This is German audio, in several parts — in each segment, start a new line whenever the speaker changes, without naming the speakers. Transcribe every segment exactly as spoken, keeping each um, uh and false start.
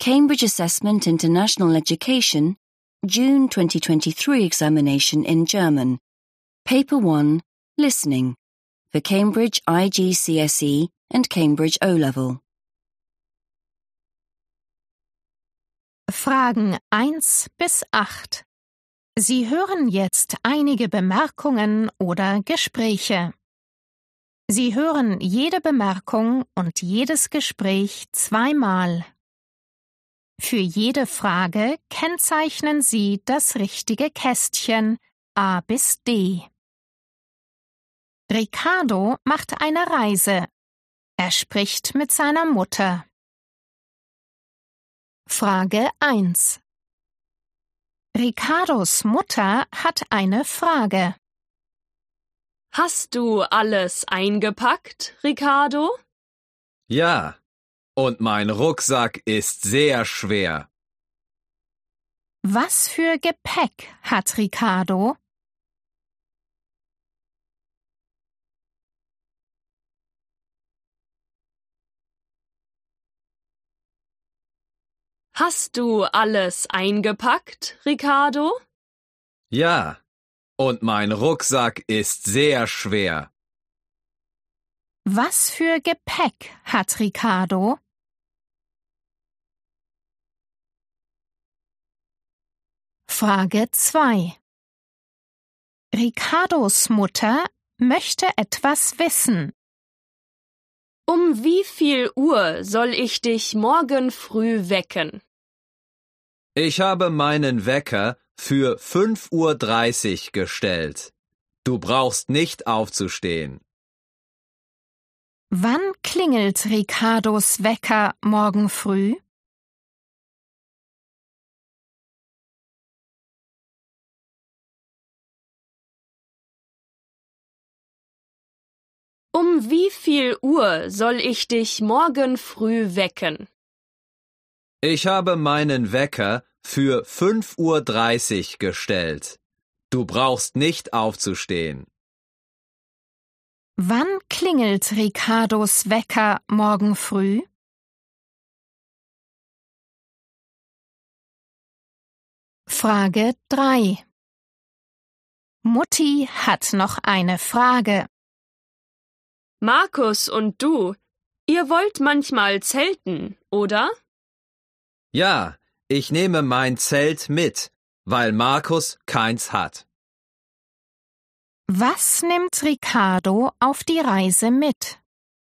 Cambridge Assessment International Education, June twenty twenty-three examination in German. Paper one, Listening, for Cambridge I G C S E and Cambridge O-Level.
Fragen eins bis acht. Sie hören jetzt einige Bemerkungen oder Gespräche. Sie hören jede Bemerkung und jedes Gespräch zweimal. Für jede Frage kennzeichnen Sie das richtige Kästchen A bis D. Ricardo macht eine Reise. Er spricht mit seiner Mutter. Frage eins. Ricardos Mutter hat eine Frage.
Hast du alles eingepackt, Ricardo?
Ja, und mein Rucksack ist sehr schwer.
Was für Gepäck hat Ricardo?
Hast du alles eingepackt, Ricardo?
Ja, und mein Rucksack ist sehr schwer.
Was für Gepäck hat Ricardo? Frage zwei. Ricardos Mutter möchte etwas wissen.
Um wie viel Uhr soll ich dich morgen früh wecken?
Ich habe meinen Wecker für fünf Uhr dreißig gestellt. Du brauchst nicht aufzustehen.
Wann klingelt Ricardos Wecker morgen früh?
Um wie viel Uhr soll ich dich morgen früh wecken?
Ich habe meinen Wecker für fünf Uhr dreißig gestellt. Du brauchst nicht aufzustehen.
Wann klingelt Ricardos Wecker morgen früh? Frage drei. Mutti hat noch eine Frage.
Markus und du, ihr wollt manchmal zelten, oder?
Ja, ich nehme mein Zelt mit, weil Markus keins hat.
Was nimmt Ricardo auf die Reise mit?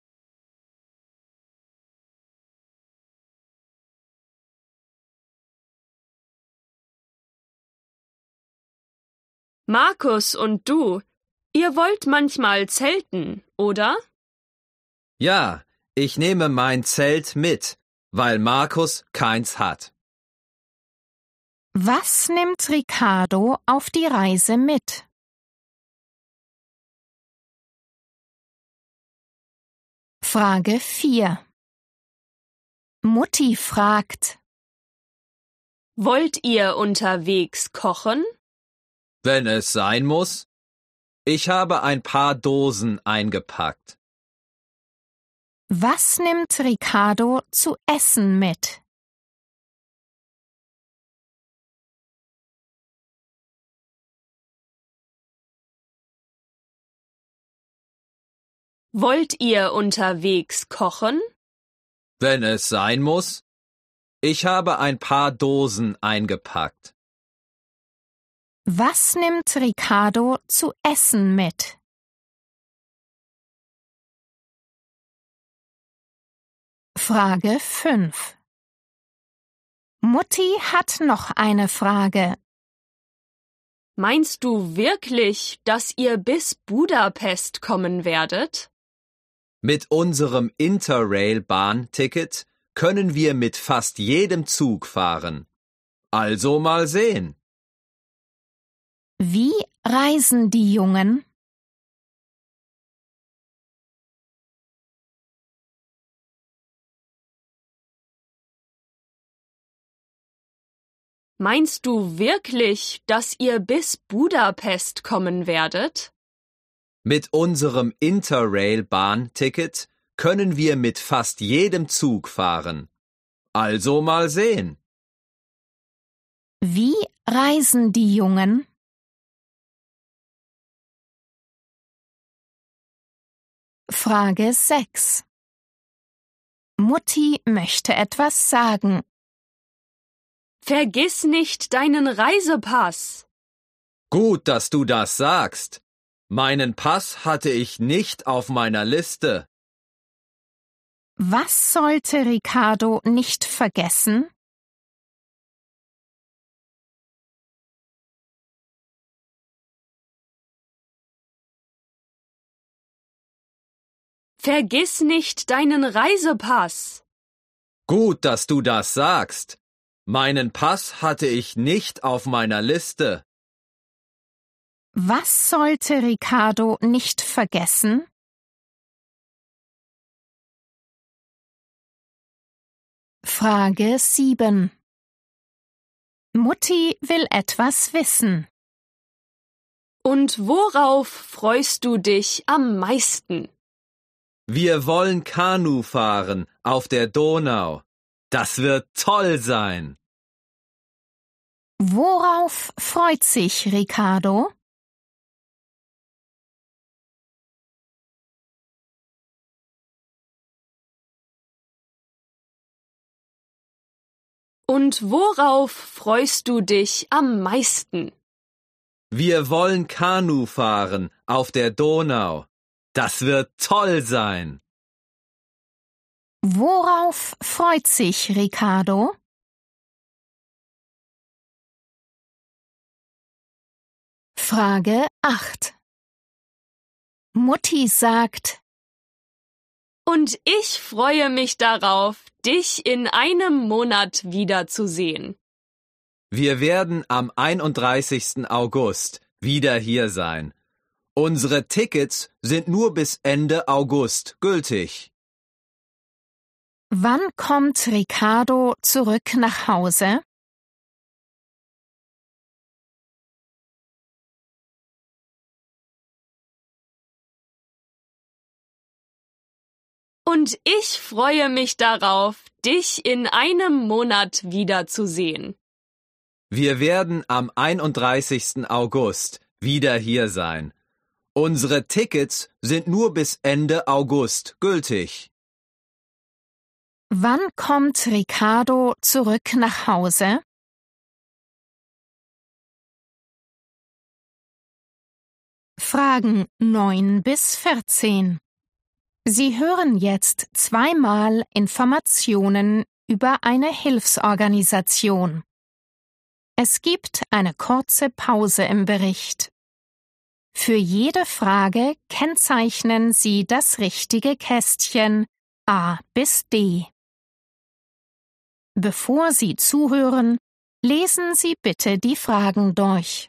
Markus und du, ihr wollt manchmal zelten, oder?
Ja, ich nehme mein Zelt mit, weil Markus keins hat.
Was nimmt Ricardo auf die Reise mit? Frage vier. Mutti fragt:
Wollt ihr unterwegs kochen?
Wenn es sein muss. Ich habe ein paar Dosen eingepackt.
Was nimmt Ricardo zu essen mit?
Wollt ihr unterwegs kochen?
Wenn es sein muss. Ich habe ein paar Dosen eingepackt.
Was nimmt Ricardo zu essen mit? Frage fünf. Mutti hat noch eine Frage.
Meinst du wirklich, dass ihr bis Budapest kommen werdet?
Mit unserem Interrail-Bahnticket können wir mit fast jedem Zug fahren. Also mal sehen.
Wie reisen die Jungen?
Meinst du wirklich, dass ihr bis Budapest kommen werdet?
Mit unserem Interrail-Bahnticket können wir mit fast jedem Zug fahren. Also mal sehen.
Wie reisen die Jungen? Frage sechs. Mutti möchte etwas sagen.
Vergiss nicht deinen Reisepass.
Gut, dass du das sagst. Meinen Pass hatte ich nicht auf meiner Liste.
Was sollte Ricardo nicht vergessen?
Vergiss nicht deinen Reisepass.
Gut, dass du das sagst. Meinen Pass hatte ich nicht auf meiner Liste.
Was sollte Ricardo nicht vergessen? Frage sieben. Mutti will etwas wissen.
Und worauf freust du dich am meisten?
Wir wollen Kanu fahren auf der Donau. Das wird toll sein.
Worauf freut sich Ricardo?
Und worauf freust du dich am meisten?
Wir wollen Kanu fahren auf der Donau. Das wird toll sein.
Worauf freut sich Ricardo? Frage acht. Mutti sagt:
Und ich freue mich darauf, dich in einem Monat wiederzusehen.
Wir werden am einunddreißigsten August wieder hier sein. Unsere Tickets sind nur bis Ende August gültig.
Wann kommt Ricardo zurück nach Hause?
Und ich freue mich darauf, dich in einem Monat wiederzusehen.
Wir werden am einunddreißigsten August wieder hier sein. Unsere Tickets sind nur bis Ende August gültig.
Wann kommt Ricardo zurück nach Hause? Fragen neun bis vierzehn. Sie hören jetzt zweimal Informationen über eine Hilfsorganisation. Es gibt eine kurze Pause im Bericht. Für jede Frage kennzeichnen Sie das richtige Kästchen A bis D. Bevor Sie zuhören, lesen Sie bitte die Fragen durch.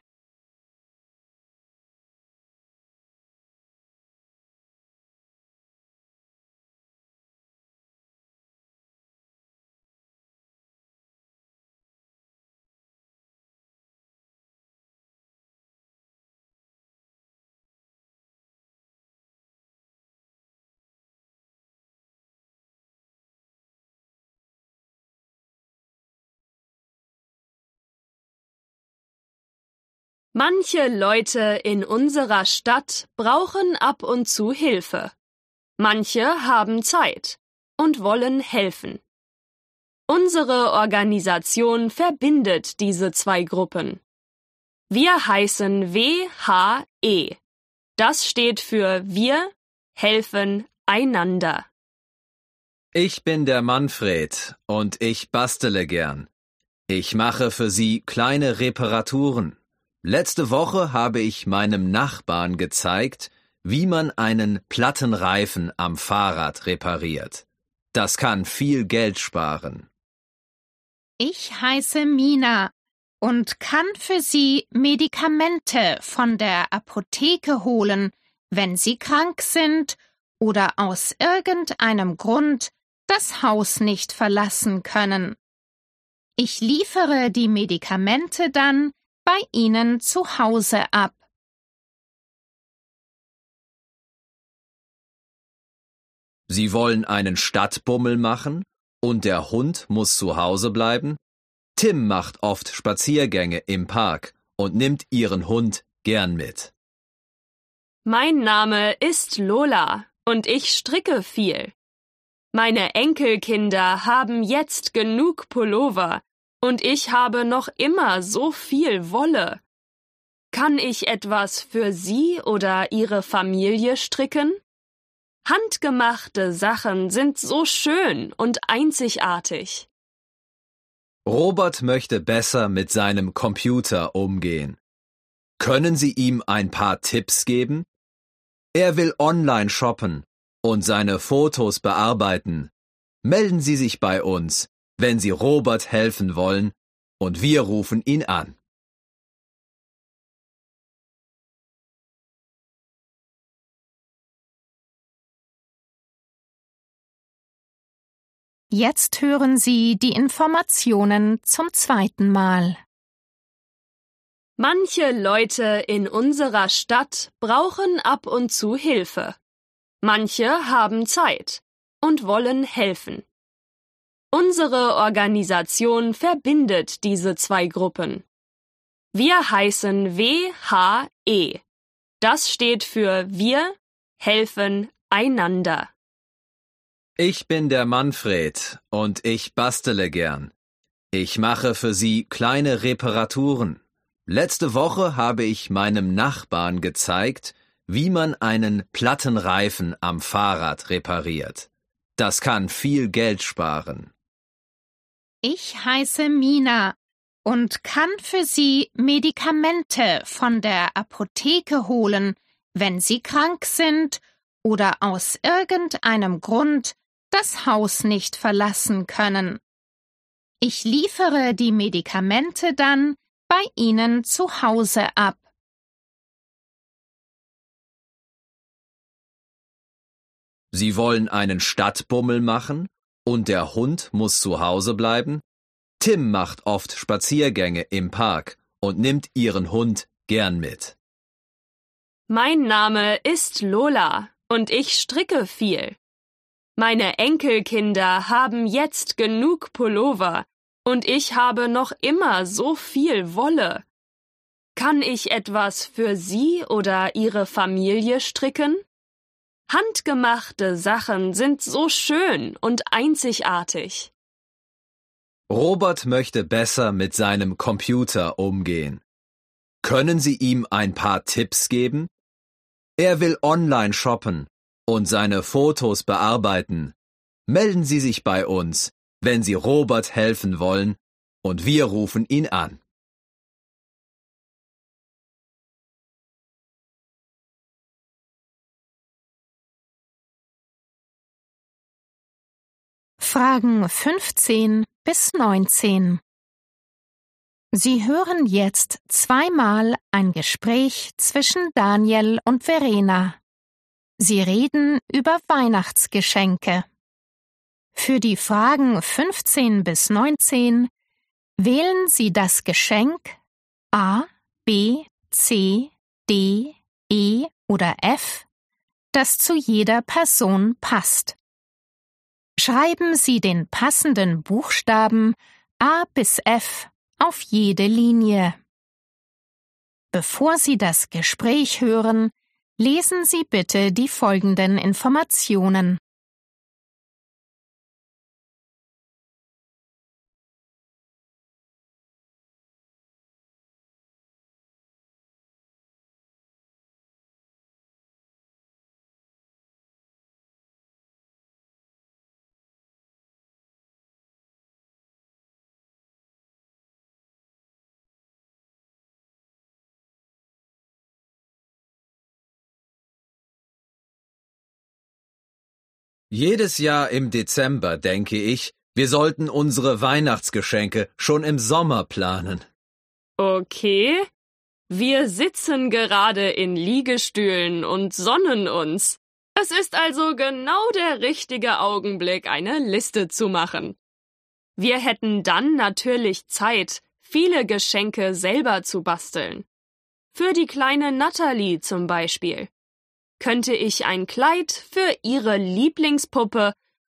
Manche Leute in unserer Stadt brauchen ab und zu Hilfe. Manche haben Zeit und wollen helfen. Unsere Organisation verbindet diese zwei Gruppen. Wir heißen W H E. Das steht für Wir helfen einander.
Ich bin der Manfred und ich bastele gern. Ich mache für Sie kleine Reparaturen. Letzte Woche habe ich meinem Nachbarn gezeigt, wie man einen platten Reifen am Fahrrad repariert. Das kann viel Geld sparen.
Ich heiße Mina und kann für Sie Medikamente von der Apotheke holen, wenn Sie krank sind oder aus irgendeinem Grund das Haus nicht verlassen können. Ich liefere die Medikamente dann bei Ihnen zu Hause ab.
Sie wollen einen Stadtbummel machen und der Hund muss zu Hause bleiben? Tim macht oft Spaziergänge im Park und nimmt ihren Hund gern mit.
Mein Name ist Lola und ich stricke viel. Meine Enkelkinder haben jetzt genug Pullover und ich habe noch immer so viel Wolle. Kann ich etwas für Sie oder Ihre Familie stricken? Handgemachte Sachen sind so schön und einzigartig.
Robert möchte besser mit seinem Computer umgehen. Können Sie ihm ein paar Tipps geben? Er will online shoppen und seine Fotos bearbeiten. Melden Sie sich bei uns, wenn Sie Robert helfen wollen, und wir rufen ihn an.
Jetzt hören Sie die Informationen zum zweiten Mal.
Manche Leute in unserer Stadt brauchen ab und zu Hilfe. Manche haben Zeit und wollen helfen. Unsere Organisation verbindet diese zwei Gruppen. Wir heißen W H E. Das steht für Wir helfen einander.
Ich bin der Manfred und ich bastele gern. Ich mache für Sie kleine Reparaturen. Letzte Woche habe ich meinem Nachbarn gezeigt, wie man einen platten Reifen am Fahrrad repariert. Das kann viel Geld sparen.
Ich heiße Mina und kann für Sie Medikamente von der Apotheke holen, wenn Sie krank sind oder aus irgendeinem Grund das Haus nicht verlassen können. Ich liefere die Medikamente dann bei Ihnen zu Hause ab.
Sie wollen einen Stadtbummel machen und der Hund muss zu Hause bleiben? Tim macht oft Spaziergänge im Park und nimmt ihren Hund gern mit.
Mein Name ist Lola und ich stricke viel. Meine Enkelkinder haben jetzt genug Pullover und ich habe noch immer so viel Wolle. Kann ich etwas für Sie oder Ihre Familie stricken? Handgemachte Sachen sind so schön und einzigartig.
Robert möchte besser mit seinem Computer umgehen. Können Sie ihm ein paar Tipps geben? Er will online shoppen und seine Fotos bearbeiten. Melden Sie sich bei uns, wenn Sie Robert helfen wollen, und wir rufen ihn an.
Fragen fünfzehn bis neunzehn. Sie hören jetzt zweimal ein Gespräch zwischen Daniel und Verena. Sie reden über Weihnachtsgeschenke. Für die Fragen fünfzehn bis neunzehn wählen Sie das Geschenk A, B, C, D, E oder F, das zu jeder Person passt. Schreiben Sie den passenden Buchstaben A bis F auf jede Linie. Bevor Sie das Gespräch hören, lesen Sie bitte die folgenden Informationen.
Jedes Jahr im Dezember denke ich, wir sollten unsere Weihnachtsgeschenke schon im Sommer planen.
Okay, wir sitzen gerade in Liegestühlen und sonnen uns. Es ist also genau der richtige Augenblick, eine Liste zu machen. Wir hätten dann natürlich Zeit, viele Geschenke selber zu basteln. Für die kleine Natalie zum Beispiel. Könnte ich ein Kleid für ihre Lieblingspuppe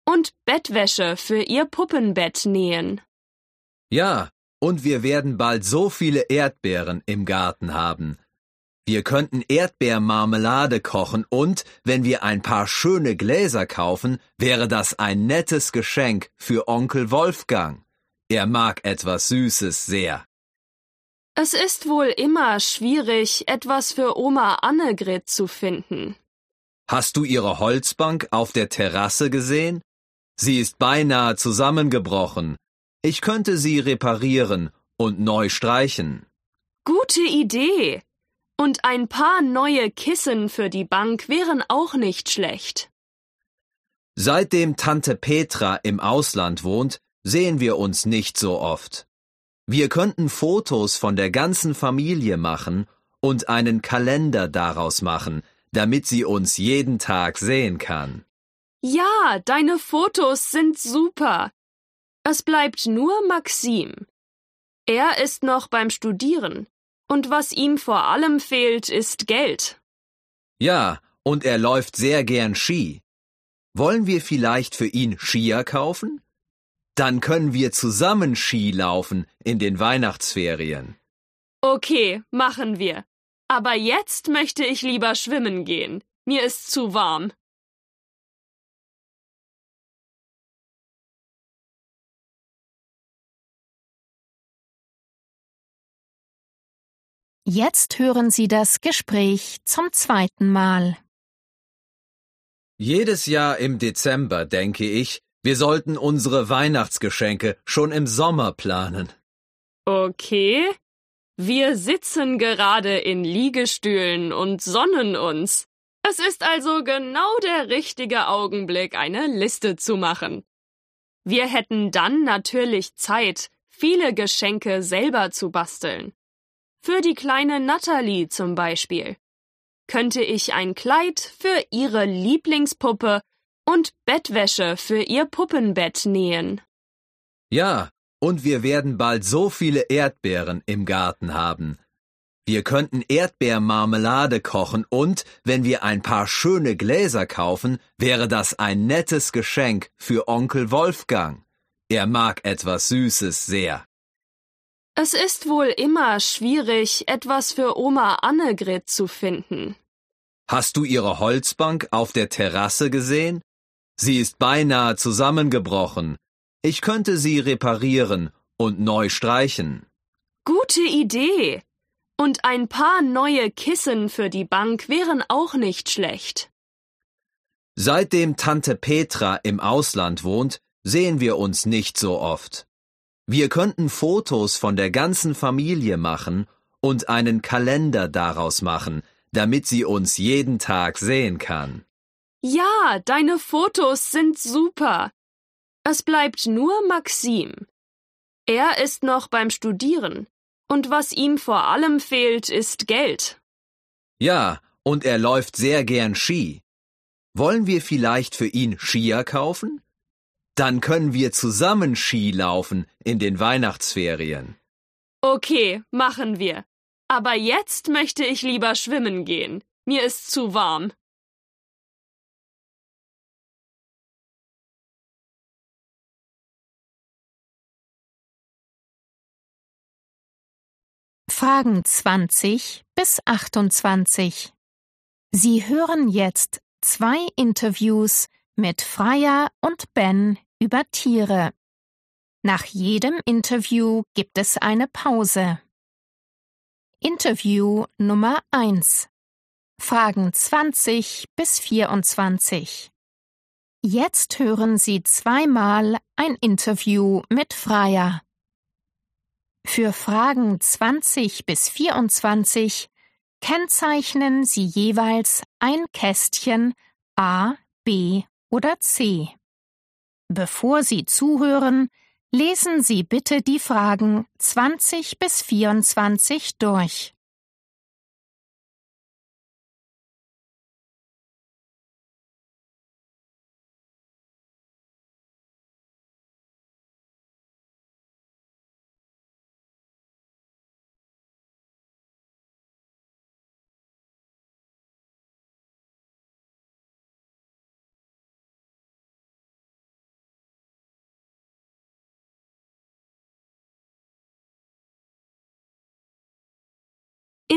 und Bettwäsche für ihr Puppenbett nähen.
Ja, und wir werden bald so viele Erdbeeren im Garten haben. Wir könnten Erdbeermarmelade kochen und, wenn wir ein paar schöne Gläser kaufen, wäre das ein nettes Geschenk für Onkel Wolfgang. Er mag etwas Süßes sehr.
Es ist wohl immer schwierig, etwas für Oma Annegret zu finden.
Hast du ihre Holzbank auf der Terrasse gesehen? Sie ist beinahe zusammengebrochen. Ich könnte sie reparieren und neu streichen.
Gute Idee! Und ein paar neue Kissen für die Bank wären auch nicht schlecht.
Seitdem Tante Petra im Ausland wohnt, sehen wir uns nicht so oft. Wir könnten Fotos von der ganzen Familie machen und einen Kalender daraus machen, damit sie uns jeden Tag sehen kann.
Ja, deine Fotos sind super. Es bleibt nur Maxim. Er ist noch beim Studieren. Und was ihm vor allem fehlt, ist Geld.
Ja, und er läuft sehr gern Ski. Wollen wir vielleicht für ihn Skier kaufen? Dann können wir zusammen Ski laufen in den Weihnachtsferien.
Okay, machen wir. Aber jetzt möchte ich lieber schwimmen gehen. Mir ist zu warm.
Jetzt hören Sie das Gespräch zum zweiten Mal.
Jedes Jahr im Dezember denke ich, wir sollten unsere Weihnachtsgeschenke schon im Sommer planen.
Okay. Wir sitzen gerade in Liegestühlen und sonnen uns. Es ist also genau der richtige Augenblick, eine Liste zu machen. Wir hätten dann natürlich Zeit, viele Geschenke selber zu basteln. Für die kleine Natalie zum Beispiel. Könnte ich ein Kleid für ihre Lieblingspuppe und Bettwäsche für ihr Puppenbett nähen.
Ja, und wir werden bald so viele Erdbeeren im Garten haben. Wir könnten Erdbeermarmelade kochen und, wenn wir ein paar schöne Gläser kaufen, wäre das ein nettes Geschenk für Onkel Wolfgang. Er mag etwas Süßes sehr.
Es ist wohl immer schwierig, etwas für Oma Annegret zu finden.
Hast du ihre Holzbank auf der Terrasse gesehen? Sie ist beinahe zusammengebrochen. Ich könnte sie reparieren und neu streichen.
Gute Idee! Und ein paar neue Kissen für die Bank wären auch nicht schlecht.
Seitdem Tante Petra im Ausland wohnt, sehen wir uns nicht so oft. Wir könnten Fotos von der ganzen Familie machen und einen Kalender daraus machen, damit sie uns jeden Tag sehen kann.
Ja, deine Fotos sind super. Es bleibt nur Maxim. Er ist noch beim Studieren. Und was ihm vor allem fehlt, ist Geld.
Ja, und er läuft sehr gern Ski. Wollen wir vielleicht für ihn Skier kaufen? Dann können wir zusammen Ski laufen in den Weihnachtsferien.
Okay, machen wir. Aber jetzt möchte ich lieber schwimmen gehen. Mir ist zu warm.
Fragen zwanzig bis achtundzwanzig. Sie hören jetzt zwei Interviews mit Freya und Ben über Tiere. Nach jedem Interview gibt es eine Pause. Interview Nummer eins. Fragen zwanzig bis vierundzwanzig. Jetzt hören Sie zweimal ein Interview mit Freya. Für Fragen zwanzig bis vierundzwanzig kennzeichnen Sie jeweils ein Kästchen A, B oder C. Bevor Sie zuhören, lesen Sie bitte die Fragen zwanzig bis vierundzwanzig durch.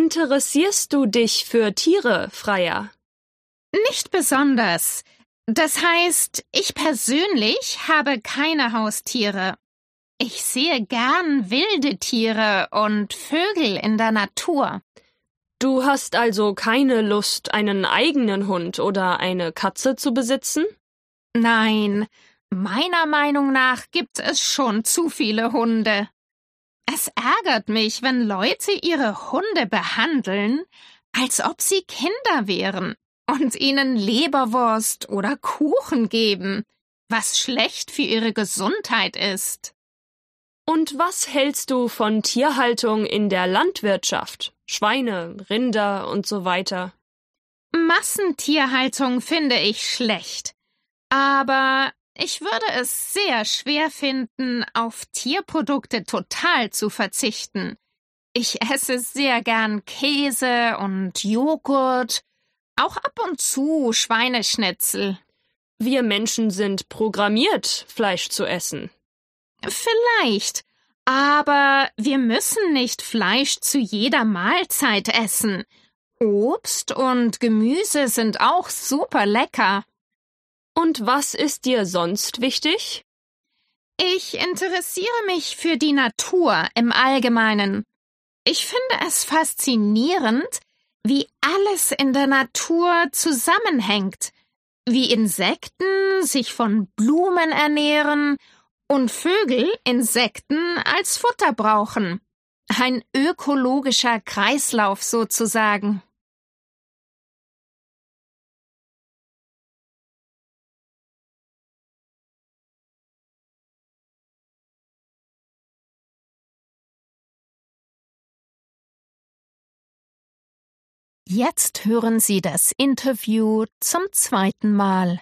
Interessierst du dich für Tiere, Freya?
Nicht besonders. Das heißt, ich persönlich habe keine Haustiere. Ich sehe gern wilde Tiere und Vögel in der Natur.
Du hast also keine Lust, einen eigenen Hund oder eine Katze zu besitzen?
Nein, meiner Meinung nach gibt es schon zu viele Hunde. Es ärgert mich, wenn Leute ihre Hunde behandeln, als ob sie Kinder wären und ihnen Leberwurst oder Kuchen geben, was schlecht für ihre Gesundheit ist.
Und was hältst du von Tierhaltung in der Landwirtschaft? Schweine, Rinder und so weiter.
Massentierhaltung finde ich schlecht. Aber ich würde es sehr schwer finden, auf Tierprodukte total zu verzichten. Ich esse sehr gern Käse und Joghurt, auch ab und zu Schweineschnitzel.
Wir Menschen sind programmiert, Fleisch zu essen.
Vielleicht, aber wir müssen nicht Fleisch zu jeder Mahlzeit essen. Obst und Gemüse sind auch super lecker.
Und was ist dir sonst wichtig?
Ich interessiere mich für die Natur im Allgemeinen. Ich finde es faszinierend, wie alles in der Natur zusammenhängt, wie Insekten sich von Blumen ernähren und Vögel Insekten als Futter brauchen. Ein ökologischer Kreislauf sozusagen. Jetzt hören Sie das Interview zum zweiten Mal.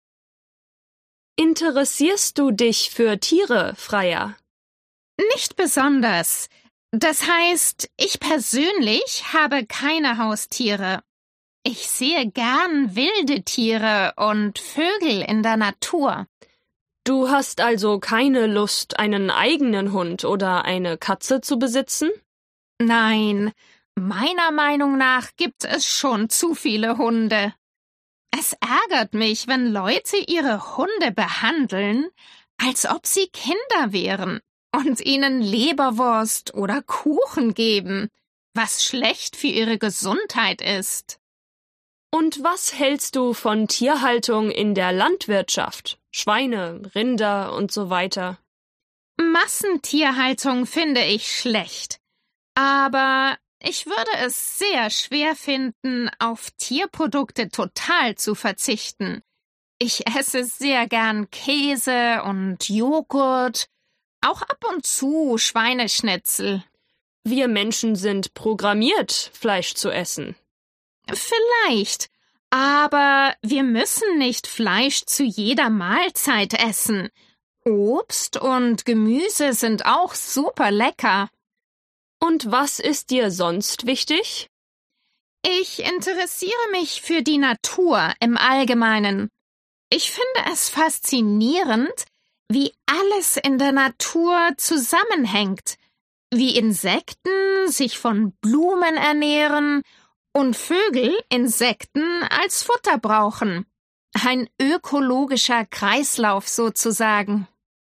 Interessierst du dich für Tiere, Freya?
Nicht besonders. Das heißt, ich persönlich habe keine Haustiere. Ich sehe gern wilde Tiere und Vögel in der Natur.
Du hast also keine Lust, einen eigenen Hund oder eine Katze zu besitzen?
Nein, meiner Meinung nach gibt es schon zu viele Hunde. Es ärgert mich, wenn Leute ihre Hunde behandeln, als ob sie Kinder wären und ihnen Leberwurst oder Kuchen geben, was schlecht für ihre Gesundheit ist.
Und was hältst du von Tierhaltung in der Landwirtschaft? Schweine, Rinder und so weiter.
Massentierhaltung finde ich schlecht. Aber ich würde es sehr schwer finden, auf Tierprodukte total zu verzichten. Ich esse sehr gern Käse und Joghurt, auch ab und zu Schweineschnitzel.
Wir Menschen sind programmiert, Fleisch zu essen.
Vielleicht, aber wir müssen nicht Fleisch zu jeder Mahlzeit essen. Obst und Gemüse sind auch super lecker.
Und was ist dir sonst wichtig?
Ich interessiere mich für die Natur im Allgemeinen. Ich finde es faszinierend, wie alles in der Natur zusammenhängt, wie Insekten sich von Blumen ernähren und Vögel Insekten als Futter brauchen. Ein ökologischer Kreislauf sozusagen.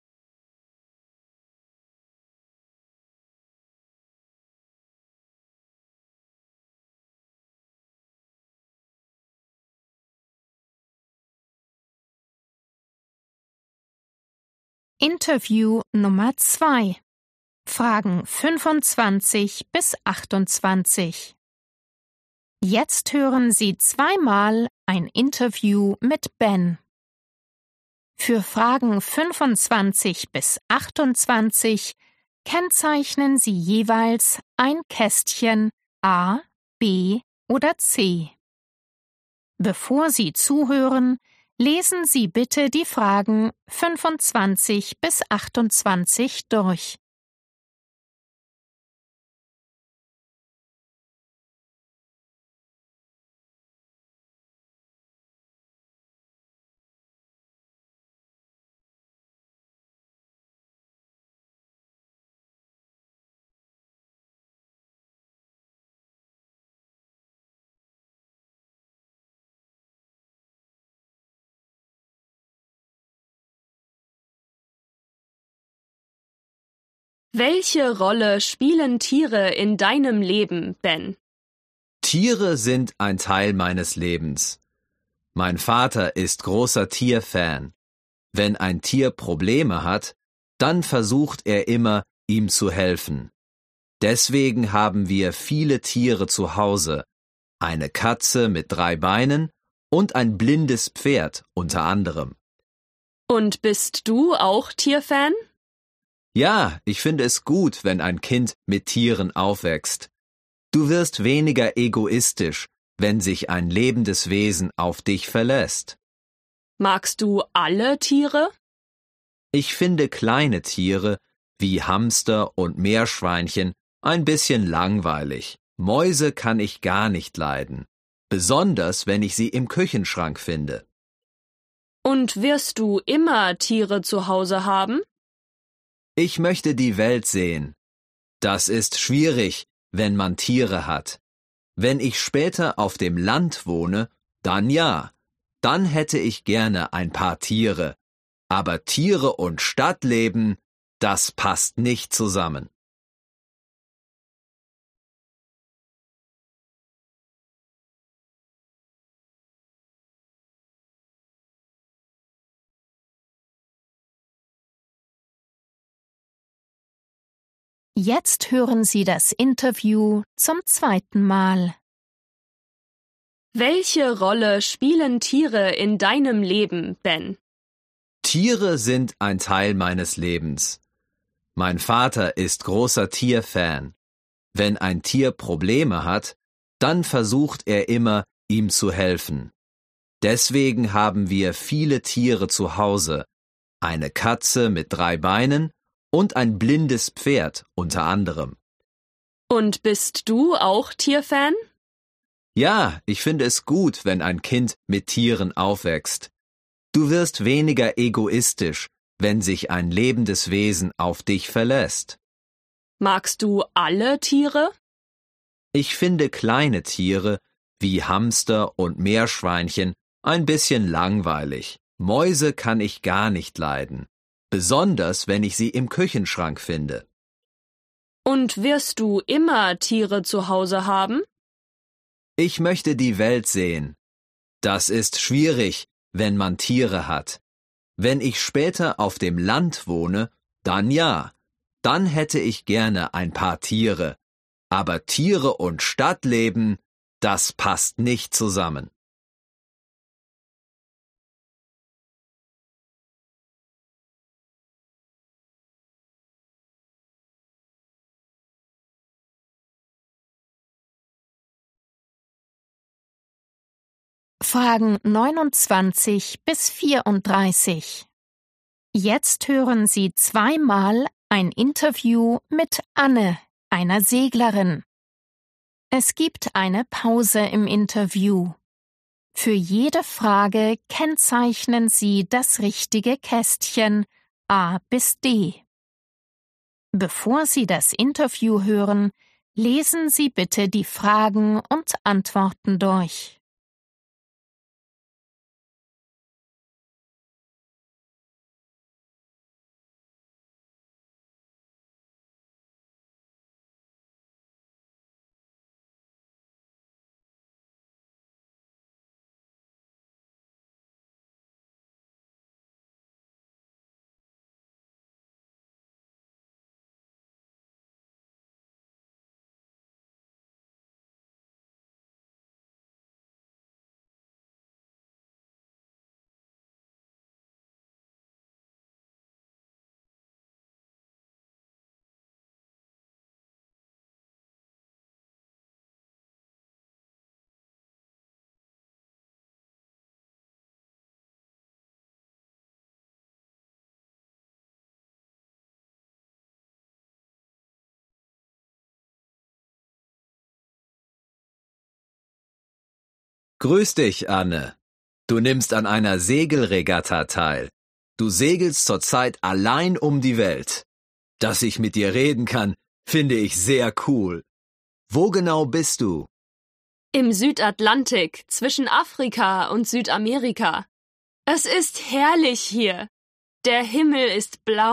Interview Nummer zwei. Fragen fünfundzwanzig bis achtundzwanzig. Jetzt hören Sie zweimal ein Interview mit Ben. Für Fragen fünfundzwanzig bis achtundzwanzig kennzeichnen Sie jeweils ein Kästchen A, B oder C. Bevor Sie zuhören, lesen Sie bitte die Fragen fünfundzwanzig bis achtundzwanzig durch.
Welche Rolle spielen Tiere in deinem Leben, Ben?
Tiere sind ein Teil meines Lebens. Mein Vater ist großer Tierfan. Wenn ein Tier Probleme hat, dann versucht er immer, ihm zu helfen. Deswegen haben wir viele Tiere zu Hause. Eine Katze mit drei Beinen und ein blindes Pferd unter anderem.
Und bist du auch Tierfan?
Ja, ich finde es gut, wenn ein Kind mit Tieren aufwächst. Du wirst weniger egoistisch, wenn sich ein lebendes Wesen auf dich verlässt.
Magst du alle Tiere?
Ich finde kleine Tiere wie Hamster und Meerschweinchen ein bisschen langweilig. Mäuse kann ich gar nicht leiden, besonders wenn ich sie im Küchenschrank finde.
Und wirst du immer Tiere zu Hause haben?
Ich möchte die Welt sehen. Das ist schwierig, wenn man Tiere hat. Wenn ich später auf dem Land wohne, dann ja. Dann hätte ich gerne ein paar Tiere. Aber Tiere und Stadtleben, das passt nicht zusammen.
Jetzt hören Sie das Interview zum zweiten Mal.
Welche Rolle spielen Tiere in deinem Leben, Ben?
Tiere sind ein Teil meines Lebens. Mein Vater ist großer Tierfan. Wenn ein Tier Probleme hat, dann versucht er immer, ihm zu helfen. Deswegen haben wir viele Tiere zu Hause. Eine Katze mit drei Beinen und ein blindes Pferd unter anderem.
Und bist du auch Tierfan?
Ja, ich finde es gut, wenn ein Kind mit Tieren aufwächst. Du wirst weniger egoistisch, wenn sich ein lebendes Wesen auf dich verlässt.
Magst du alle Tiere?
Ich finde kleine Tiere wie Hamster und Meerschweinchen ein bisschen langweilig. Mäuse kann ich gar nicht leiden, besonders wenn ich sie im Küchenschrank finde.
Und wirst du immer Tiere zu Hause haben?
Ich möchte die Welt sehen. Das ist schwierig, wenn man Tiere hat. Wenn ich später auf dem Land wohne, dann ja. Dann hätte ich gerne ein paar Tiere. Aber Tiere und Stadtleben, das passt nicht zusammen.
Fragen neunundzwanzig bis vierunddreißig. Jetzt hören Sie zweimal ein Interview mit Anne, einer Seglerin. Es gibt eine Pause im Interview. Für jede Frage kennzeichnen Sie das richtige Kästchen A bis D. Bevor Sie das Interview hören, lesen Sie bitte die Fragen und Antworten durch.
Grüß dich, Anne. Du nimmst an einer Segelregatta teil. Du segelst zurzeit allein um die Welt. Dass ich mit dir reden kann, finde ich sehr cool. Wo genau bist du?
Im Südatlantik, zwischen Afrika und Südamerika. Es ist herrlich hier. Der Himmel ist blau,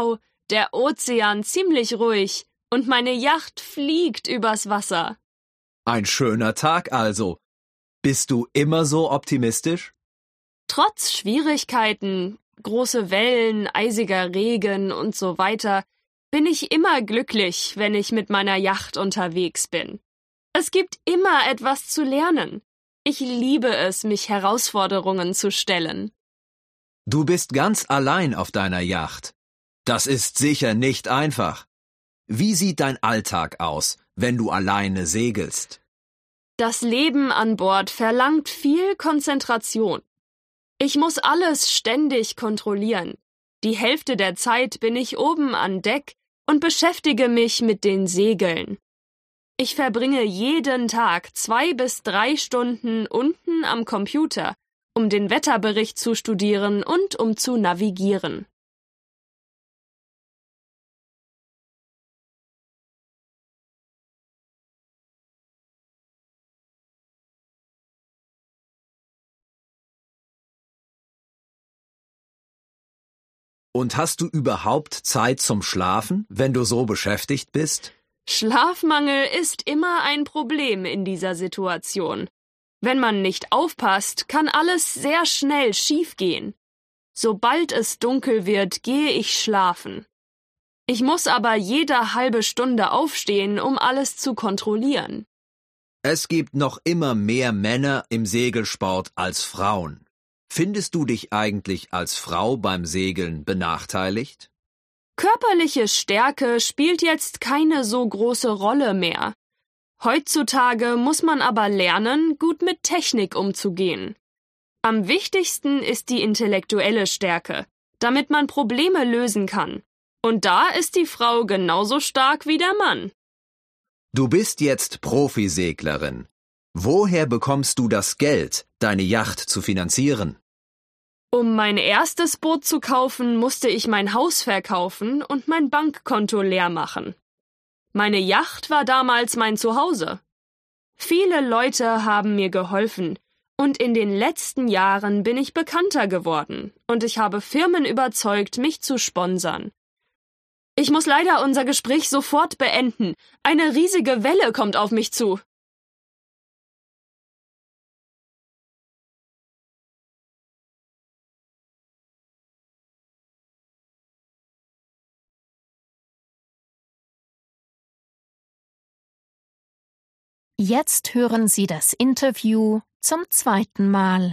der Ozean ziemlich ruhig und meine Yacht fliegt übers Wasser.
Ein schöner Tag also. Bist du immer so optimistisch?
Trotz Schwierigkeiten, große Wellen, eisiger Regen und so weiter, bin ich immer glücklich, wenn ich mit meiner Yacht unterwegs bin. Es gibt immer etwas zu lernen. Ich liebe es, mich Herausforderungen zu stellen.
Du bist ganz allein auf deiner Yacht. Das ist sicher nicht einfach. Wie sieht dein Alltag aus, wenn du alleine segelst?
Das Leben an Bord verlangt viel Konzentration. Ich muss alles ständig kontrollieren. Die Hälfte der Zeit bin ich oben an Deck und beschäftige mich mit den Segeln. Ich verbringe jeden Tag zwei bis drei Stunden unten am Computer, um den Wetterbericht zu studieren und um zu navigieren.
Und hast du überhaupt Zeit zum Schlafen, wenn du so beschäftigt bist?
Schlafmangel ist immer ein Problem in dieser Situation. Wenn man nicht aufpasst, kann alles sehr schnell schiefgehen. Sobald es dunkel wird, gehe ich schlafen. Ich muss aber jede halbe Stunde aufstehen, um alles zu kontrollieren.
Es gibt noch immer mehr Männer im Segelsport als Frauen. Findest du dich eigentlich als Frau beim Segeln benachteiligt?
Körperliche Stärke spielt jetzt keine so große Rolle mehr. Heutzutage muss man aber lernen, gut mit Technik umzugehen. Am wichtigsten ist die intellektuelle Stärke, damit man Probleme lösen kann. Und da ist die Frau genauso stark wie der Mann.
Du bist jetzt Profiseglerin. Woher bekommst du das Geld, deine Yacht zu finanzieren?
Um mein erstes Boot zu kaufen, musste ich mein Haus verkaufen und mein Bankkonto leer machen. Meine Yacht war damals mein Zuhause. Viele Leute haben mir geholfen, und in den letzten Jahren bin ich bekannter geworden, und ich habe Firmen überzeugt, mich zu sponsern. Ich muss leider unser Gespräch sofort beenden. Eine riesige Welle kommt auf mich zu.
Jetzt hören Sie das Interview zum zweiten Mal.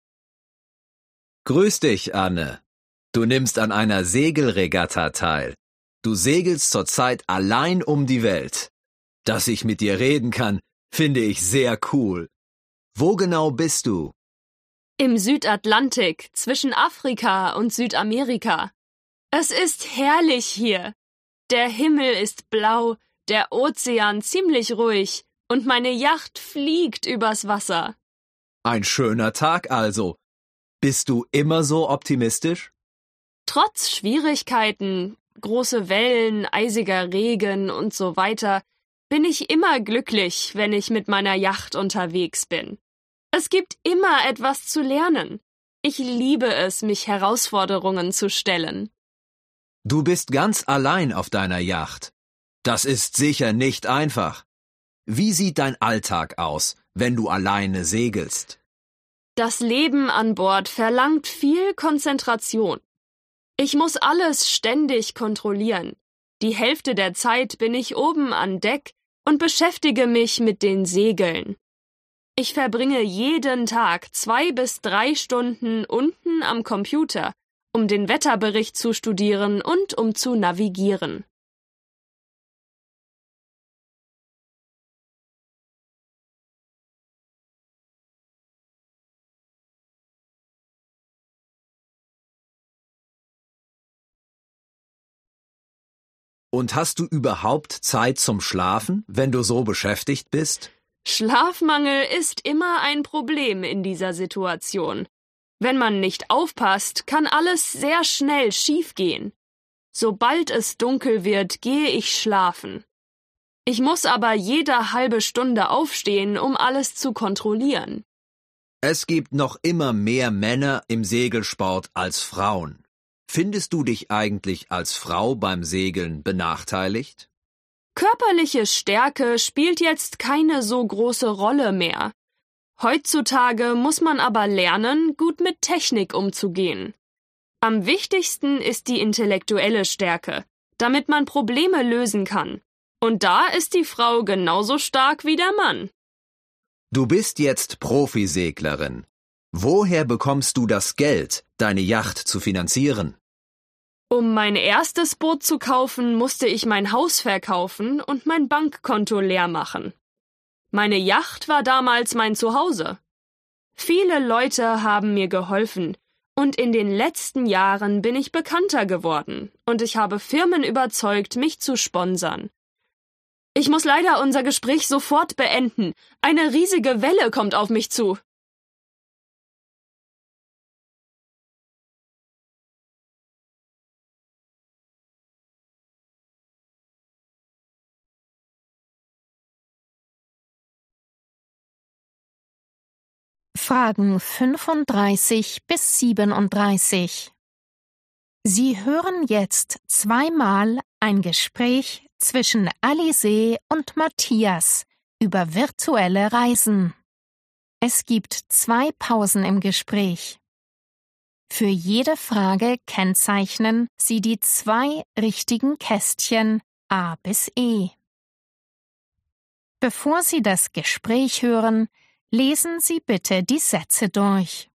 Grüß dich, Anne. Du nimmst an einer Segelregatta teil. Du segelst zurzeit allein um die Welt. Dass ich mit dir reden kann, finde ich sehr cool. Wo genau bist du?
Im Südatlantik, zwischen Afrika und Südamerika. Es ist herrlich hier. Der Himmel ist blau, der Ozean ziemlich ruhig und meine Yacht fliegt übers Wasser.
Ein schöner Tag also. Bist du immer so optimistisch?
Trotz Schwierigkeiten, große Wellen, eisiger Regen und so weiter, bin ich immer glücklich, wenn ich mit meiner Yacht unterwegs bin. Es gibt immer etwas zu lernen. Ich liebe es, mich Herausforderungen zu stellen.
Du bist ganz allein auf deiner Yacht. Das ist sicher nicht einfach. Wie sieht dein Alltag aus, wenn du alleine segelst?
Das Leben an Bord verlangt viel Konzentration. Ich muss alles ständig kontrollieren. Die Hälfte der Zeit bin ich oben an Deck und beschäftige mich mit den Segeln. Ich verbringe jeden Tag zwei bis drei Stunden unten am Computer, um den Wetterbericht zu studieren und um zu navigieren.
Und hast du überhaupt Zeit zum Schlafen, wenn du so beschäftigt bist?
Schlafmangel ist immer ein Problem in dieser Situation. Wenn man nicht aufpasst, kann alles sehr schnell schiefgehen. Sobald es dunkel wird, gehe ich schlafen. Ich muss aber jede halbe Stunde aufstehen, um alles zu kontrollieren.
Es gibt noch immer mehr Männer im Segelsport als Frauen. Findest du dich eigentlich als Frau beim Segeln benachteiligt?
Körperliche Stärke spielt jetzt keine so große Rolle mehr. Heutzutage muss man aber lernen, gut mit Technik umzugehen. Am wichtigsten ist die intellektuelle Stärke, damit man Probleme lösen kann. Und da ist die Frau genauso stark wie der Mann.
Du bist jetzt Profiseglerin. Woher bekommst du das Geld, deine Yacht zu finanzieren?
Um mein erstes Boot zu kaufen, musste ich mein Haus verkaufen und mein Bankkonto leer machen. Meine Yacht war damals mein Zuhause. Viele Leute haben mir geholfen, und in den letzten Jahren bin ich bekannter geworden, und ich habe Firmen überzeugt, mich zu sponsern. Ich muss leider unser Gespräch sofort beenden. Eine riesige Welle kommt auf mich zu.
Fragen fünfunddreißig bis siebenunddreißig. Sie hören jetzt zweimal ein Gespräch zwischen Alizée und Matthias über virtuelle Reisen. Es gibt zwei Pausen im Gespräch. Für jede Frage kennzeichnen Sie die zwei richtigen Kästchen A bis E. Bevor Sie das Gespräch hören, lesen Sie bitte die Sätze durch.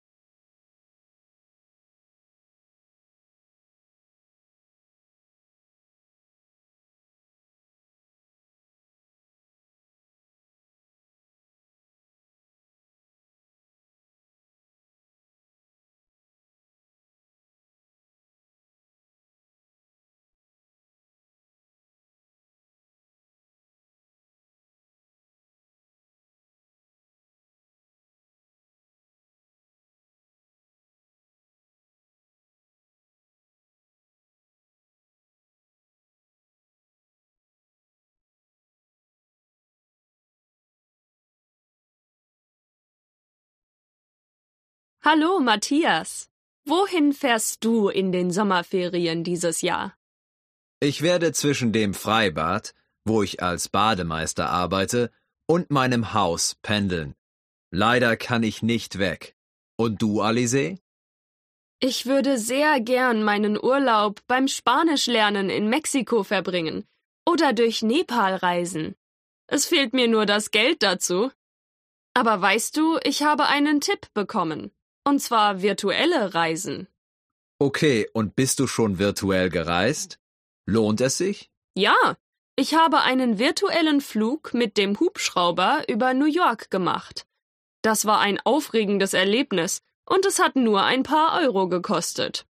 Hallo, Matthias. Wohin fährst du in den Sommerferien dieses Jahr?
Ich werde zwischen dem Freibad, wo ich als Bademeister arbeite, und meinem Haus pendeln. Leider kann ich nicht weg. Und du, Alizée?
Ich würde sehr gern meinen Urlaub beim Spanischlernen in Mexiko verbringen oder durch Nepal reisen. Es fehlt mir nur das Geld dazu. Aber weißt du, ich habe einen Tipp bekommen. Und zwar virtuelle Reisen.
Okay, und bist du schon virtuell gereist? Lohnt es sich?
Ja, ich habe einen virtuellen Flug mit dem Hubschrauber über New York gemacht. Das war ein aufregendes Erlebnis und es hat nur ein paar Euro gekostet.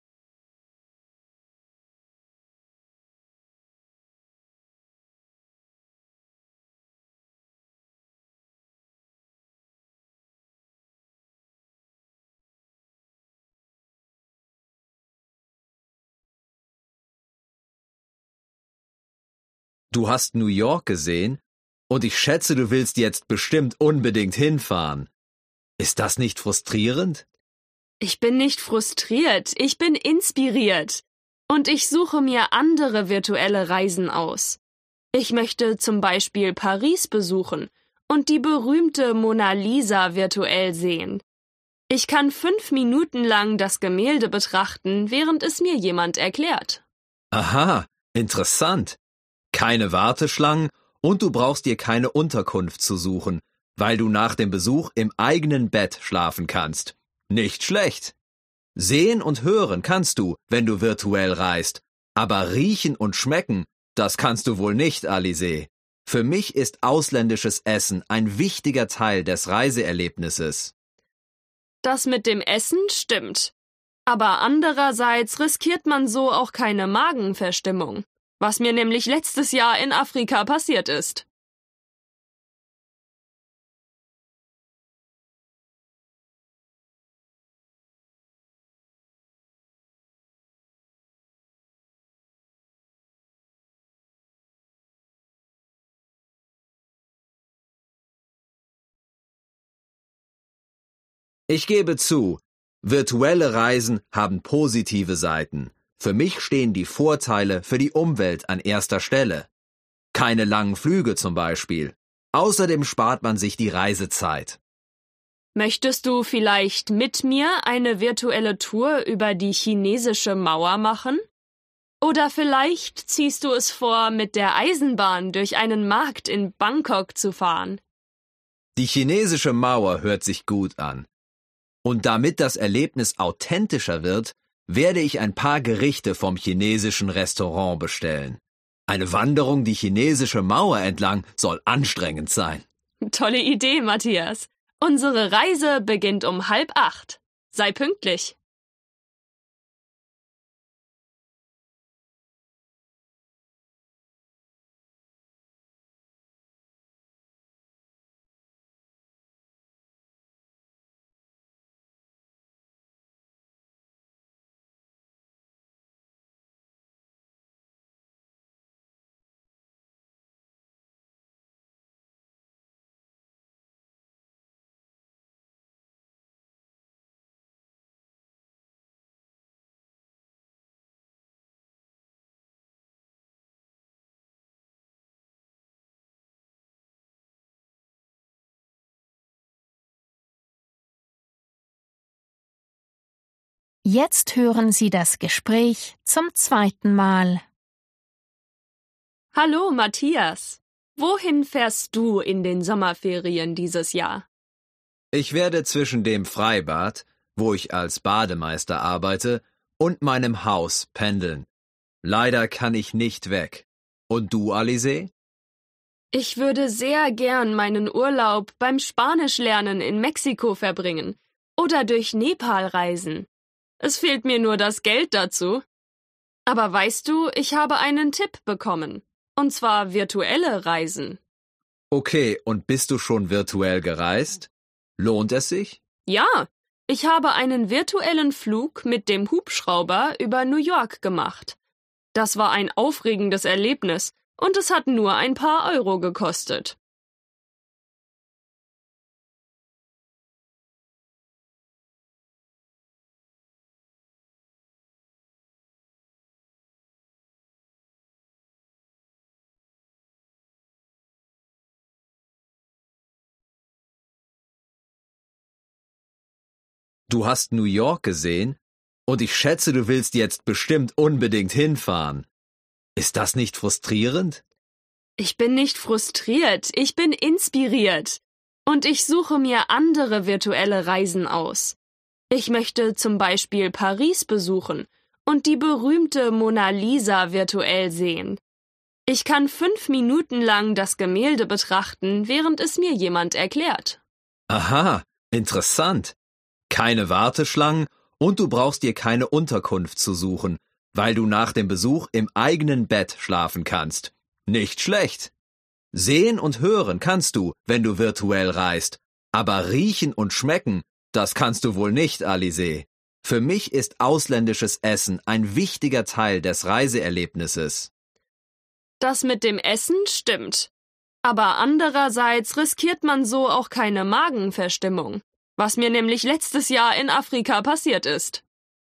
Du hast New York gesehen? Und ich schätze, du willst jetzt bestimmt unbedingt hinfahren. Ist das nicht frustrierend?
Ich bin nicht frustriert, ich bin inspiriert. Und ich suche mir andere virtuelle Reisen aus. Ich möchte zum Beispiel Paris besuchen und die berühmte Mona Lisa virtuell sehen. Ich kann fünf Minuten lang das Gemälde betrachten, während es mir jemand erklärt.
Aha, interessant. Keine Warteschlangen und du brauchst dir keine Unterkunft zu suchen, weil du nach dem Besuch im eigenen Bett schlafen kannst. Nicht schlecht. Sehen und hören kannst du, wenn du virtuell reist, aber riechen und schmecken, das kannst du wohl nicht, Alizée. Für mich ist ausländisches Essen ein wichtiger Teil des Reiseerlebnisses.
Das mit dem Essen stimmt. Aber andererseits riskiert man so auch keine Magenverstimmung, was mir nämlich letztes Jahr in Afrika passiert ist.
Ich gebe zu, Virtuelle Reisen haben positive Seiten. Für mich stehen die Vorteile für die Umwelt an erster Stelle. Keine langen Flüge zum Beispiel. Außerdem spart man sich die Reisezeit.
Möchtest du vielleicht mit mir eine virtuelle Tour über die chinesische Mauer machen? Oder vielleicht ziehst du es vor, mit der Eisenbahn durch einen Markt in Bangkok zu fahren?
Die chinesische Mauer hört sich gut an. Und damit das Erlebnis authentischer wird, werde ich ein paar Gerichte vom chinesischen Restaurant bestellen. Eine Wanderung die chinesische Mauer entlang soll anstrengend sein.
Tolle Idee, Matthias. Unsere Reise beginnt um halb acht. Sei pünktlich.
Jetzt hören Sie das Gespräch zum zweiten Mal.
Hallo, Matthias. Wohin fährst du in den Sommerferien dieses Jahr?
Ich werde zwischen dem Freibad, wo ich als Bademeister arbeite, und meinem Haus pendeln. Leider kann ich nicht weg. Und du, Alizé?
Ich würde sehr gern meinen Urlaub beim Spanischlernen in Mexiko verbringen oder durch Nepal reisen. Es fehlt mir nur das Geld dazu. Aber weißt du, ich habe einen Tipp bekommen. Und zwar virtuelle Reisen.
Okay, und bist du schon virtuell gereist? Lohnt es sich?
Ja, ich habe einen virtuellen Flug mit dem Hubschrauber über New York gemacht. Das war ein aufregendes Erlebnis und es hat nur ein paar Euro gekostet.
Du hast New York gesehen? Und ich schätze, du willst jetzt bestimmt unbedingt hinfahren. Ist das nicht frustrierend?
Ich bin nicht frustriert, ich bin inspiriert. Und ich suche mir andere virtuelle Reisen aus. Ich möchte zum Beispiel Paris besuchen und die berühmte Mona Lisa virtuell sehen. Ich kann fünf Minuten lang das Gemälde betrachten, während es mir jemand erklärt.
Aha, interessant. Keine Warteschlangen und du brauchst dir keine Unterkunft zu suchen, weil du nach dem Besuch im eigenen Bett schlafen kannst. Nicht schlecht. Sehen und hören kannst du, wenn du virtuell reist, aber riechen und schmecken, das kannst du wohl nicht, Alizé. Für mich ist ausländisches Essen ein wichtiger Teil des Reiseerlebnisses.
Das mit dem Essen stimmt. Aber andererseits riskiert man so auch keine Magenverstimmung, was mir nämlich letztes Jahr in Afrika passiert ist.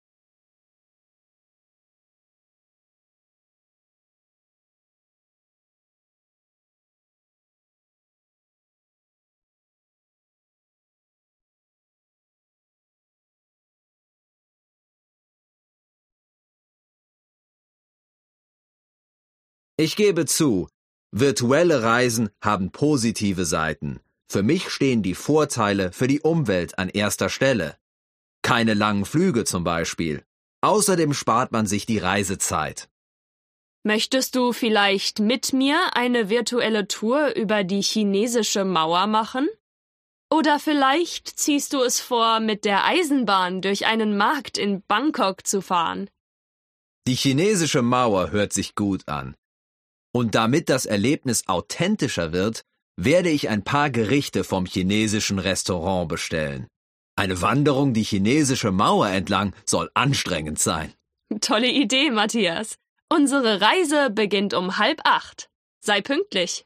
Ich gebe zu, virtuelle Reisen haben positive Seiten. Für mich stehen die Vorteile für die Umwelt an erster Stelle. Keine langen Flüge zum Beispiel. Außerdem spart man sich die Reisezeit.
Möchtest du vielleicht mit mir eine virtuelle Tour über die chinesische Mauer machen? Oder vielleicht ziehst du es vor, mit der Eisenbahn durch einen Markt in Bangkok zu fahren?
Die chinesische Mauer hört sich gut an. Und damit das Erlebnis authentischer wird, werde ich ein paar Gerichte vom chinesischen Restaurant bestellen. Eine Wanderung die chinesische Mauer entlang soll anstrengend sein.
Tolle Idee, Matthias. Unsere Reise beginnt um halb acht. Sei pünktlich.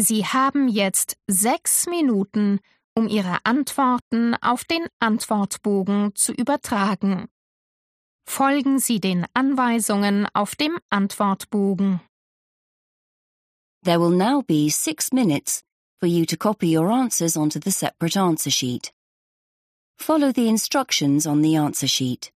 Sie haben jetzt sechs Minuten, um Ihre Antworten auf den Antwortbogen zu übertragen. Folgen Sie den Anweisungen auf dem Antwortbogen.
There will now be six minutes for you to copy your answers onto the separate answer sheet. Follow the instructions on the answer sheet.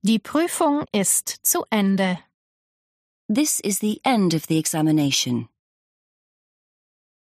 Die Prüfung ist zu Ende.
This is the end of the examination.